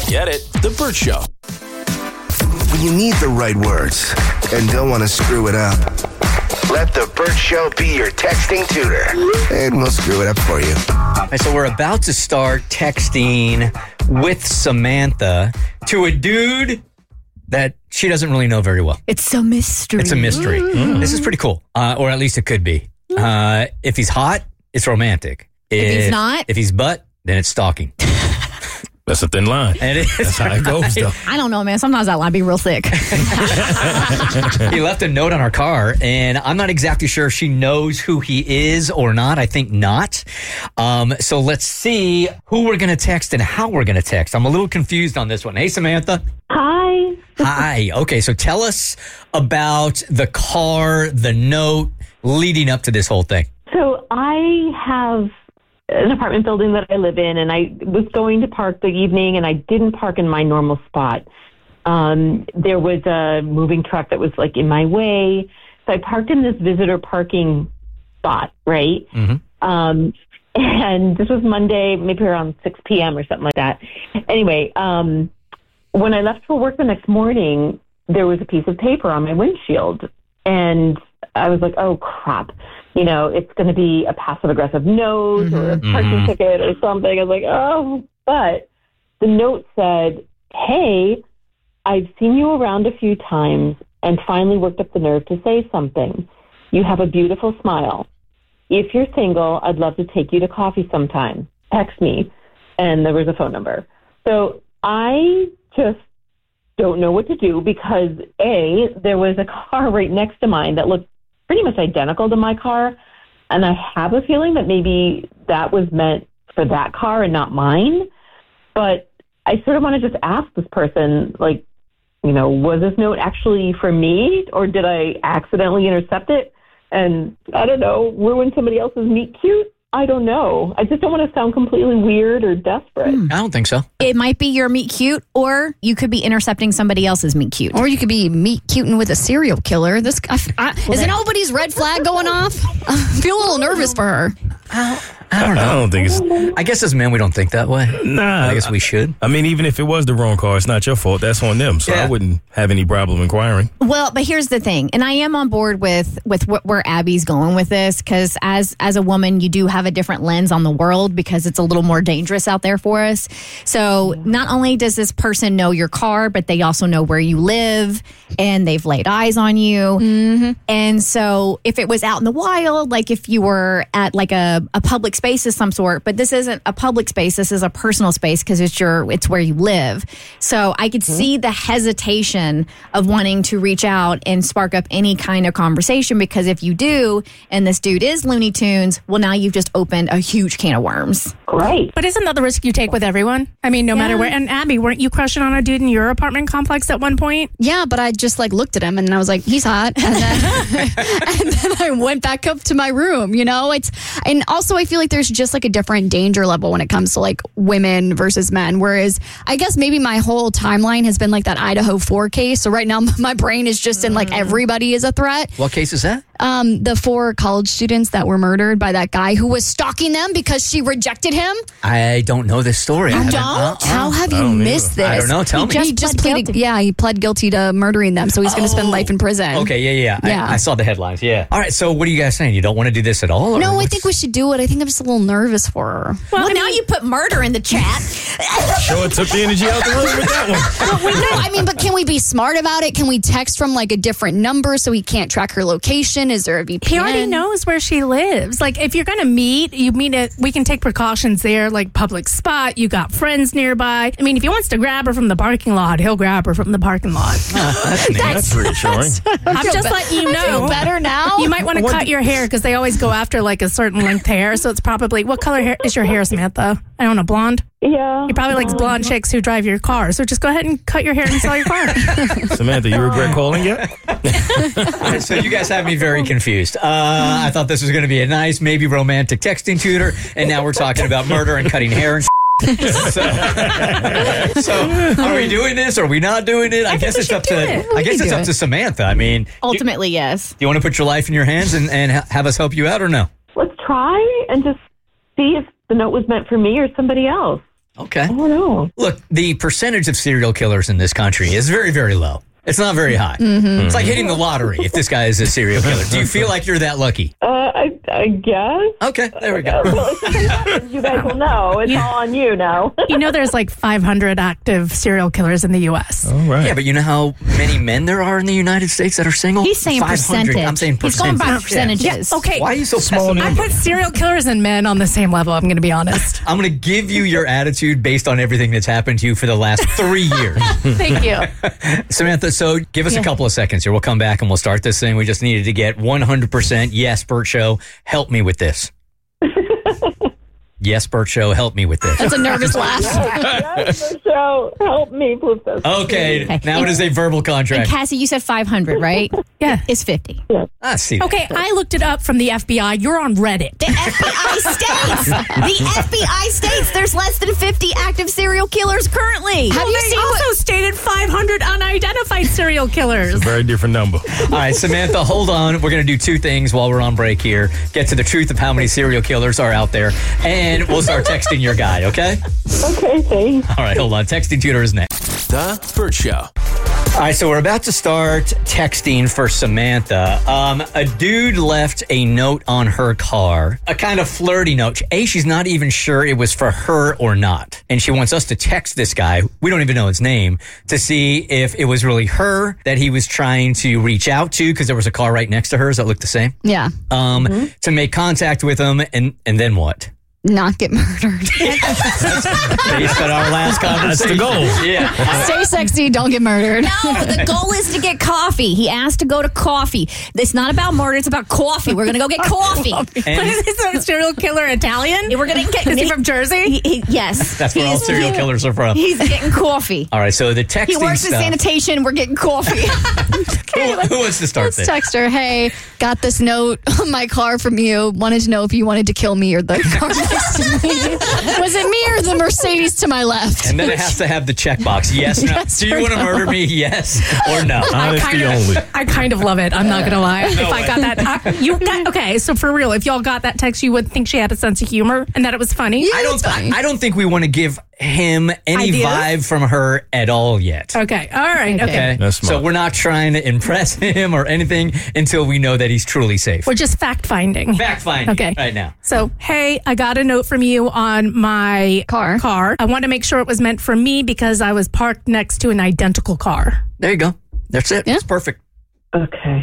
Get it? The Burt Show. When you need the right words and don't want to screw it up, let the Burt Show be your texting tutor, and we'll screw it up for you. And so we're about to start texting with Samantha to a dude that she doesn't really know very well. It's a mystery. It's a mystery. This is pretty cool, or at least it could be. If he's hot, it's romantic. If he's not? If he's butt, then it's stalking. That's a thin line. And it is. That's how it goes, though. I don't know, man. Sometimes that line be real thick. He left a note on our car, and I'm not exactly sure if she knows who he is or not. I think not. So let's see who we're going to text and how we're going to text. I'm a little confused on this one. Hey, Samantha. Hi. Hi. Okay, so tell us about the car, the note leading up to this whole thing. So I have an apartment building that I live in, and I was going to park the evening, and I didn't park in my normal spot. There was a moving truck that was like in my way, so I parked in this visitor parking spot, right? And this was Monday, maybe around 6 p.m. or something like that. Anyway, when I left for work the next morning, there was a piece of paper on my windshield, and I was like, oh, crap. You know, it's going to be a passive-aggressive note or a parking ticket or something. I was like, oh. But the note said, hey, I've seen you around a few times and finally worked up the nerve to say something. You have a beautiful smile. If you're single, I'd love to take you to coffee sometime. Text me. And there was a phone number. So I just don't know what to do because, A, there was a car right next to mine that looked pretty much identical to my car, and I have a feeling that maybe that was meant for that car and not mine. But I sort of want to just ask this person, like, you know, was this note actually for me, or did I accidentally intercept it and, I don't know, ruin somebody else's meet cute? I don't know. I just don't want to sound completely weird or desperate. I don't think so. It might be your meet cute, or you could be intercepting somebody else's meet cute. Or you could be meet cuting with a serial killer. Isn't nobody's red flag going off? I feel a little nervous for her. I don't know. I don't think it's... I guess as men, we don't think that way. Nah. I guess we should. I mean, even if it was the wrong car, it's not your fault. That's on them. So Yeah. I wouldn't have any problem inquiring. Well, but here's the thing, and I am on board with where Abby's going with this, because as a woman, you do have a different lens on the world because it's a little more dangerous out there for us. So not only does this person know your car, but they also know where you live, and they've laid eyes on you. And so if it was out in the wild, like if you were at like a public space of some sort, but this isn't a public space, this is a personal space because it's where you live. So I could see the hesitation of wanting to reach out and spark up any kind of conversation, because if you do, and this dude is Looney Tunes, well, now you've just opened a huge can of worms. Great. But isn't that the risk you take with everyone? I mean, no matter where. And Abby, weren't you crushing on a dude in your apartment complex at one point? Yeah, but I just like looked at him and I was like, he's hot. And then I went back up to my room, you know? And also I feel like there's just like a different danger level when it comes to like women versus men. Whereas I guess maybe my whole timeline has been like that Idaho 4 case. So right now my brain is just in like everybody is a threat. What case is that? The 4 college students that were murdered by that guy who was stalking them because she rejected him. I don't know this story. You don't? How have you missed this? I don't know. Tell me. He just pleaded. Yeah, he pled guilty to murdering them, so he's going to spend life in prison. Okay, yeah. I saw the headlines, yeah. All right, so what are you guys saying? You don't want to do this at all? No, I think we should do it. I think I'm just a little nervous for her. Well, now you put murder in the chat. Sure took the energy out the room with that one. No, I mean, but can we be smart about it? Can we text from like a different number so he can't track her location? Is there a VPN? He already knows where she lives. Like, if you're going to meet, we can take precautions there, like public spot. You got friends nearby. I mean, if he wants to grab her from the parking lot, he'll grab her from the parking lot. That's reassuring. I'm just letting you know. I feel better now. You might want to cut your hair because they always go after like a certain length hair. So it's probably, what color hair is your hair, Samantha? I don't know, blonde? Yeah. He probably likes blonde chicks who drive your car. So just go ahead and cut your hair and sell your car. Samantha, you regret calling yet? All right, so you guys have me very confused. I thought this was going to be a nice, maybe romantic texting tutor, and now we're talking about murder and cutting hair and so are we doing this? Or are we not doing it? I guess it's up to Samantha. I mean, Ultimately, yes. Do you want to put your life in your hands and have us help you out, or no? Let's try and just see if the note was meant for me or somebody else. Okay. I don't know. Look, the percentage of serial killers in this country is very, very low. It's not very high. It's like hitting the lottery if this guy is a serial killer. Do you feel like you're that lucky? I guess. Okay, there we go. Well, if something happens, you guys will know. It's all on you now. You know, there's like 500 active serial killers in the U.S. All right. Yeah, but you know how many men there are in the United States that are single? He's saying 500. percentage. I'm saying He's going percentage. by percentages. Okay. Why are you so Small pessimistic? I put serial killers and men on the same level. I'm going to be honest. I'm going to give you your attitude based on everything that's happened to you for the last 3 years. Thank you. Samantha, so give us a couple of seconds here. We'll come back and we'll start this thing. We just needed to get 100% yes, Bert Show. Help me with this. Yes, Bert Show. Help me with this. That's a nervous laugh. Yes, so help me with this. Okay, now it is a verbal And contract. Cassie, you said 500, right? Yeah. It's 50. I see that. Okay, I looked it up from the FBI. You're on Reddit. The FBI states. The FBI states there's less than 50 active serial killers currently. Have you seen also stated 500 unidentified serial killers. Very different number. All right, Samantha, hold on. We're going to do two things while we're on break here. Get to the truth of how many serial killers are out there, and we'll start texting your guy, okay? Okay, thanks. All right, hold on. Texting tutor is next. The Bert Show. All right, so we're about to start texting for Samantha. A dude left a note on her car, a kind of flirty note. She's not even sure it was for her or not. And she wants us to text this guy, we don't even know his name, to see if it was really her that he was trying to reach out to, because there was a car right next to hers that looked the same. Yeah. To make contact with him, and then what? Not get murdered. Based on our last conversation. That's the goal. Yeah. Stay sexy, don't get murdered. No, the goal is to get coffee. He asked to go to coffee. It's not about murder. It's about coffee. We're going to go get coffee. What is this, a serial killer Italian? We're going to get. Is he from Jersey? Yes. That's where all He's- serial killers are from. He's getting coffee. All right, so the texting He works in stuff. sanitation. We're getting coffee. Who wants to start Let's this? text her. Hey, got this note on my car from you. Wanted to know if you wanted to kill me or the car next to me. Was it me or the Mercedes to my left? And then it has to have the checkbox. Yes, no. Yes Do you or want to no. murder me? Yes or no? Honesty only. I kind of love it. I'm not gonna lie. If I got that, okay. So for real, if y'all got that text, you would think she had a sense of humor and that it was funny. I don't think we want to give him any Ideas? vibe from her at all yet. Okay. All right. Okay. Okay. That's smart. So we're not trying to impress him or anything until we know that he's truly safe. We're just fact finding. Fact finding Okay. right now. So, hey, I got a note from you on my Car. I want to make sure it was meant for me because I was parked next to an identical car. There you go. That's it. Yeah. It's perfect. Okay.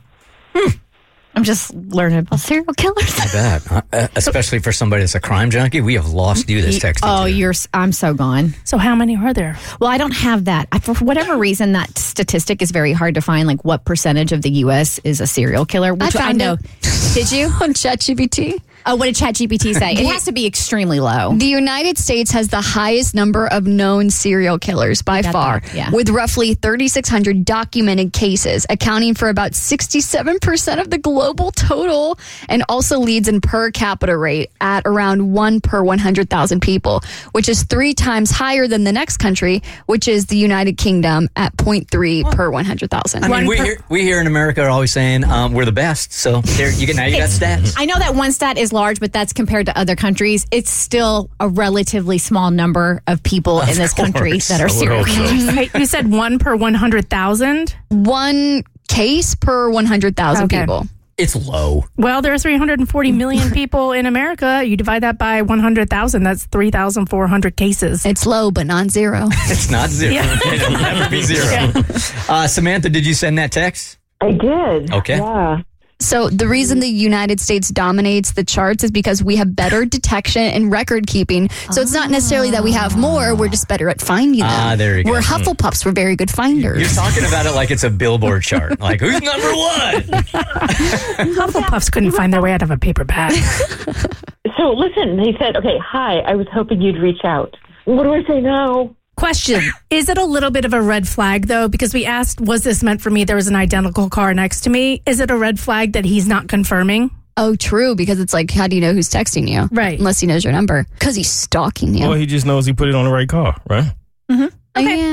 I'm just learning about serial killers. I bet. Especially for somebody that's a crime junkie. We have lost you this text. Oh, I'm so gone. So, how many are there? Well, I don't have that. For whatever reason, that statistic is very hard to find. Like, what percentage of the U.S. is a serial killer? Which found know. Did you? On ChatGPT. Oh, what did ChatGPT say? It has to be extremely low. The United States has the highest number of known serial killers by Got far, that, yeah. with roughly 3,600 documented cases, accounting for about 67% of the global total, and also leads in per capita rate at around 1 per 100,000 people, which is 3 times higher than the next country, which is the United Kingdom at 0.3 per 100,000. I mean, we here in America are always saying we're the best. So there you got stats. I know that one stat is large, but that's compared to other countries. It's still a relatively small number of people in this country course. that are serial killers. Wait, you said 1 per 100,000? 1 case per 100,000 Okay. people. It's low. Well, there are 340 million people in America. You divide that by 100,000, that's 3,400 cases. It's low, but not zero. It's not zero. It'll never be zero. Samantha, did you send that text? I did. Okay. Yeah. So the reason the United States dominates the charts is because we have better detection and record keeping. So it's not necessarily that we have more, we're just better at finding them. There you go. We're Hufflepuffs, we're very good You're finders. talking about it like it's a billboard chart. Like, who's number one? Hufflepuffs couldn't find their way out of a paper bag. So listen, he said, okay, hi, I was hoping you'd reach out. What do I say now? Question. Is it a little bit of a red flag, though? Because we asked, was this meant for me? There was an identical car next to me. Is it a red flag that he's not confirming? Oh, true, because it's like, how do you know who's texting you? Right. Unless he knows your number. Because he's stalking you. Well, he just knows he put it on the right car, right? Okay. Yeah.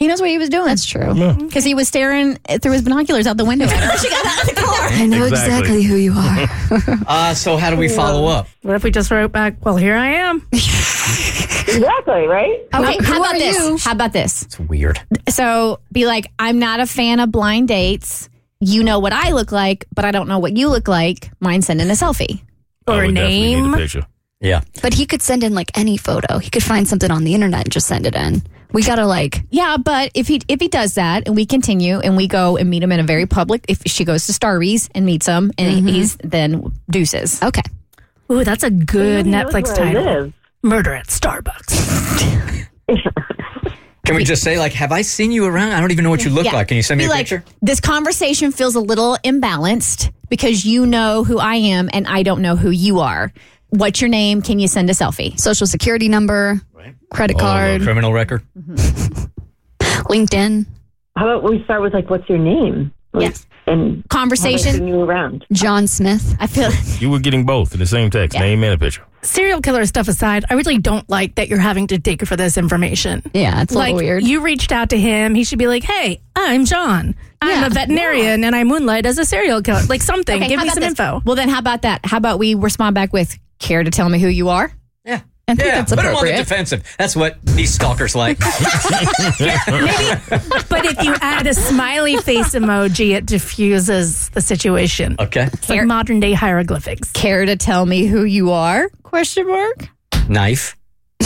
He knows what he was doing. That's true. Because he was staring through his binoculars out the window. She got out of the car. I know exactly who you are. So how do we follow up? What if we just wrote back, well, here I am? Exactly, right? Okay, Who how about are this? you? How about this? It's weird. So be like, I'm not a fan of blind dates. You know what I look like, but I don't know what you look like. Mind sending a selfie. I Or a would definitely need name? a picture. Yeah. But he could send in like any photo. He could find something on the internet and just send it in. We gotta like, Yeah, but if he does that and we continue and we go and meet him in a very public, if she goes to Starbucks and meets him and he's then deuces. okay. Ooh, that's a good He knows Netflix where I title. live. Murder at Starbucks. Can we just say, like, have I seen you around? I don't even know what you look like. Can you send me Be a like, picture? this conversation feels a little imbalanced because you know who I am and I don't know who you are. What's your name? Can you send a selfie? Social security number, credit card, Criminal record? LinkedIn, How about we start with like, what's your name? Like, Yes. And have I Conversation. seen you around? John Smith. I feel You were getting both in the same text, name and a picture. Serial killer stuff aside, I really don't like that you're having to dig for this information. Yeah, it's a Like, little weird. you reached out to him. He should be like, hey, I'm John. I'm Yeah. a veterinarian and I moonlight as a serial killer. Like something. Okay, Give how me about some this? info. Well, then how about that? How about we respond back with, care to tell me who you are? Yeah. I think Yeah, that's put him on the appropriate. defensive. That's what these stalkers like. But if you add a smiley face emoji, it diffuses the situation. Okay. It's like modern day hieroglyphics. Care to tell me who you are? Question mark. Knife.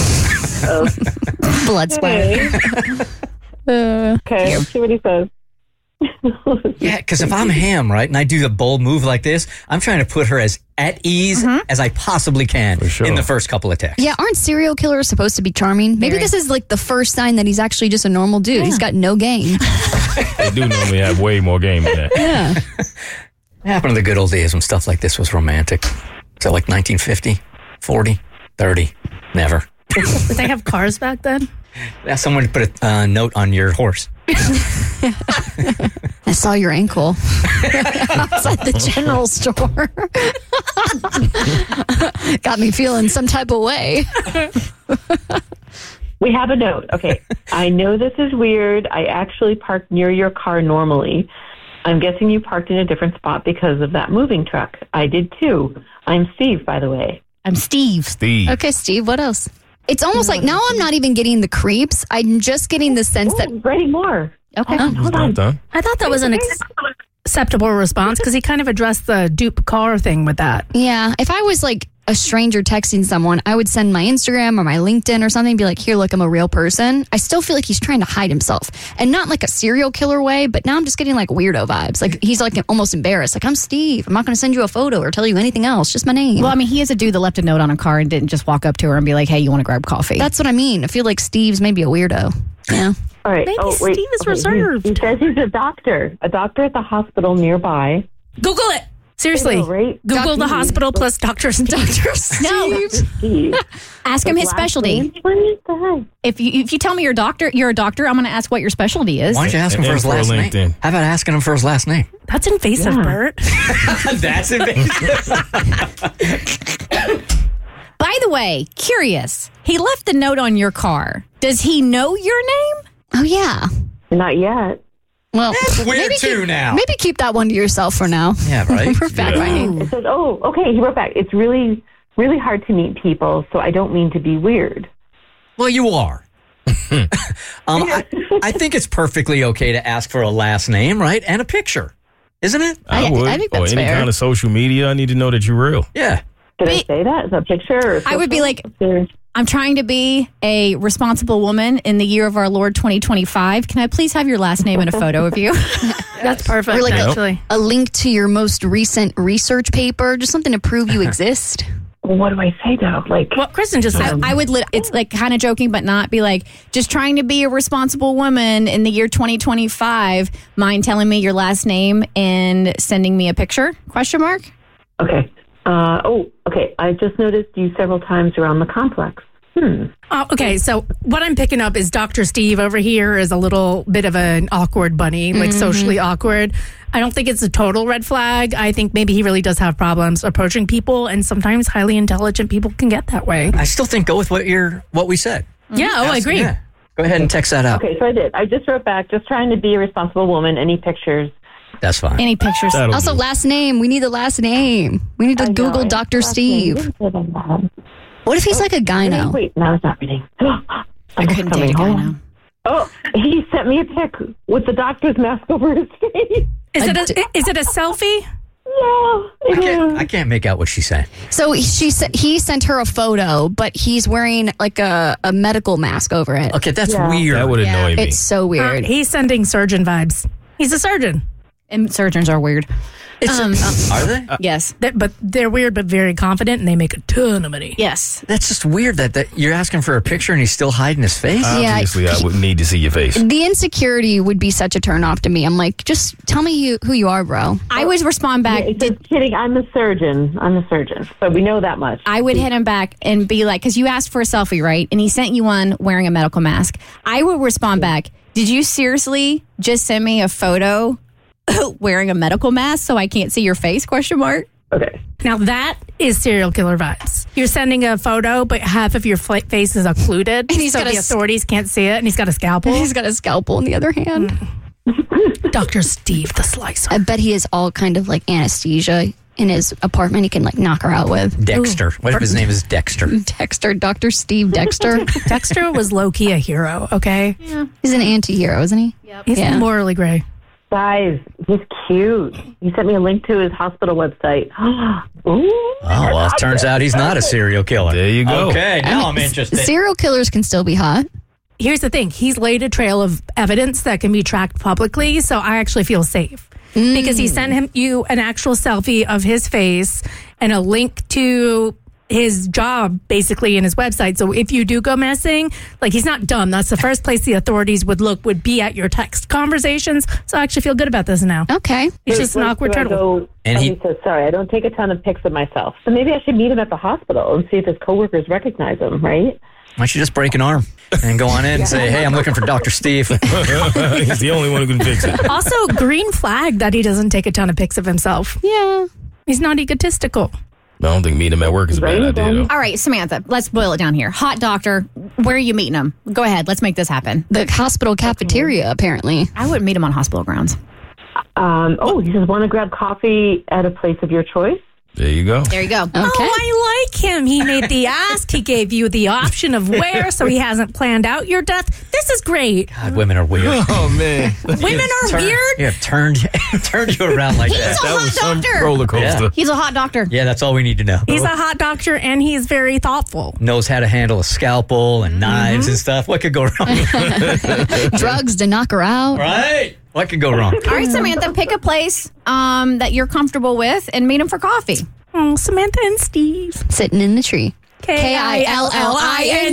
Blood splatter. Okay, let's see what he says. Yeah, because if I'm him, right, and I do the bold move like this, I'm trying to put her as at ease as I possibly can For sure. in the first couple of texts. Yeah, aren't serial killers supposed to be charming? Maybe Very. this is like the first sign that he's actually just a normal dude. He's got no game. They do normally have way more game than that. Yeah. It happened in the good old days when stuff like this was romantic. So like 1950, 40, 30, never. Did they have cars back then? Ask someone to put a note on your horse. I saw your ankle outside the general store. Got me feeling some type of way. We have a note. Okay. I know this is weird. I actually parked near your car normally. I'm guessing you parked in a different spot because of that moving truck. I did too. I'm Steve, by the way. I'm Steve. Steve. Okay, Steve, what else? It's almost like now I'm not even getting the creeps. I'm just getting the sense that Oh, writing more. Okay. Hold on. Done. I thought that was an acceptable response because he kind of addressed the dupe car thing with that. yeah, if I was like a stranger texting someone, I would send my Instagram or my LinkedIn or something and be like, here, look, I'm a real person. I still feel like he's trying to hide himself and not like a serial killer way, but now I'm just getting like weirdo vibes. Like he's like almost embarrassed. Like, I'm Steve. I'm not going to send you a photo or tell you anything else. Just my name. Well, I mean, he is a dude that left a note on a car and didn't just walk up to her and be like, hey, you want to grab coffee? That's what I mean. I feel like Steve's maybe a weirdo. Yeah. All right. Maybe wait. Steve is Okay, reserved. He says he's a doctor at the hospital nearby. Google it. Seriously. I know, right? Google the hospital plus Dr. Steve. no. Steve. Ask him his specialty. What is that? If you tell me you're a doctor, I'm going to ask what your specialty is. Why don't you ask him And for his for last name? LinkedIn. How about asking him for his last name? That's invasive, Yeah. Bert. That's invasive. By the way, curious. He left a note on your car. Does he know your name? Oh, yeah. Not yet. Well, That's weird maybe too now. Maybe keep that one to yourself for now. Yeah, right? For fact finding. It says, oh, okay. He wrote back. It's really, really hard to meet people, so I don't mean to be weird. Well, you are. I think it's perfectly okay to ask for a last name, right? And a picture. Isn't it? I would. I think or that's any fair. kind of social media, I need to know that you're real. Yeah. Did I say that? Is that a picture? Or I would be like, There- I'm trying to be a responsible woman in the year of our Lord 2025. Can I please have your last name and a photo of you? That's perfect, Or like actually. a link to your most recent research paper, just something to prove you exist. what do I say though? Like, What Kristen just said. I would, it's like kind of joking, but not be like, just trying to be a responsible woman in the year 2025. Mind telling me your last name and sending me a picture? Question mark. okay. Okay. I just noticed you several times around the complex. Okay, so what I'm picking up is Dr. Steve over here is a little bit of an awkward bunny, like socially awkward. I don't think it's a total red flag. I think maybe he really does have problems approaching people, and sometimes highly intelligent people can get that way. I still think go with what we said. Yeah, I agree. Yeah. Go ahead and text that out. Okay, so I did. I just wrote back, just trying to be a responsible woman. Any pictures? That's fine. Any pictures? That'll Also, do. last name. We need the last name. We need to Google Dr. Steve. What if he's like a gyno? Wait, no, it's not reading. I couldn't date a guy now. Oh, he sent me a pic with the doctor's mask over his face. Is it a selfie? Yeah, I can't make out what she's saying. So he sent her a photo, but he's wearing like a medical mask over it. Okay, that's weird. That would annoy me. It's so weird. He's sending surgeon vibes. He's a surgeon. And surgeons are weird. Are they? Yes. But they're weird, but very confident, and they make a ton of money. Yes. That's just weird that you're asking for a picture and he's still hiding his face. Obviously, I would need to see your face. The insecurity would be such a turn off to me. I'm like, just tell me who you are, bro. I would respond back. Just kidding. I'm a surgeon. So we know that much. I would hit him back and be like, because you asked for a selfie, right? And he sent you one wearing a medical mask. I would respond back, did you seriously just send me a photo wearing a medical mask so I can't see your face, question mark? Okay. Now that is serial killer vibes. You're sending a photo, but half of your face is occluded, And he's so got the authorities can't see it, and he's got a scalpel. He's got a scalpel in the other hand. Dr. Steve the Slicer. I bet he has all kind of like anesthesia in his apartment he can like knock her out with. Dexter. What if his name is Dexter? Dexter, Dr. Steve Dexter. Dexter was low-key a hero, okay? He's an anti-hero, isn't he? He's Yeah. morally gray. Guys, he's cute. He sent me a link to his hospital website. Ooh. Oh, well, it turns out he's not a serial killer. There you go. Okay, now I'm interested. Serial killers can still be hot. Here's the thing. He's laid a trail of evidence that can be tracked publicly, so I actually feel safe. Because he sent you an actual selfie of his face and a link to his job, basically, in his website. So if you do go missing, like, he's not dumb. That's the first place the authorities would look, would be at your text conversations. So I actually feel good about this now. Okay. He's just an awkward turtle. And he- he says, sorry, I don't take a ton of pics of myself. So maybe I should meet him at the hospital and see if his coworkers recognize him, right? Why don't you just break an arm and go on in and say, hey, I'm looking for Dr. Steve. He's the only one who can fix it. Also, green flag that he doesn't take a ton of pics of himself. Yeah. He's not egotistical. I don't think meeting him at work is a bad idea, though. All right, Samantha, let's boil it down here. Hot doctor, where are you meeting him? Go ahead, let's make this happen. The hospital cafeteria, apparently. I wouldn't meet him on hospital grounds. He says, want to grab coffee at a place of your choice? There you go. There you go. Okay. Oh, I like him. He made the ask. He gave you the option of where, so he hasn't planned out your death. This is great. God, women are weird. Oh, man. Women are weird. You have turned you around like that. That was some doctor. roller coaster. Yeah. He's a hot doctor. Yeah, that's all we need to know. He's a hot doctor, and he's very thoughtful. Knows how to handle a scalpel and knives and stuff. What could go wrong? Drugs to knock her out. Right? What could go wrong? All right, Samantha, pick a place that you're comfortable with and meet him for coffee. Oh, Samantha and Steve. Sitting in the tree. Killing.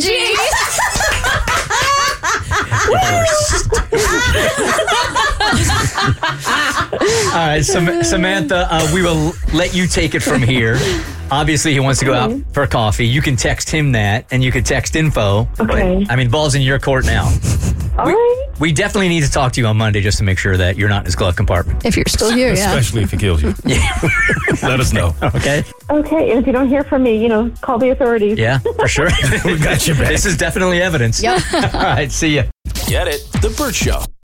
All right, Samantha, we will let you take it from here. Obviously, he wants to go out for coffee. You can text him that, and you can text info. Okay. But, I mean, ball's in your court now. All right. We definitely need to talk to you on Monday just to make sure that you're not in his glove compartment. If you're still here, yeah. Especially if he kills you. Let us know. Okay? Okay, and if you don't hear from me, call the authorities. Yeah, for sure. We got your back. This is definitely evidence. Yep. All right, see ya. Get it? The Burt Show.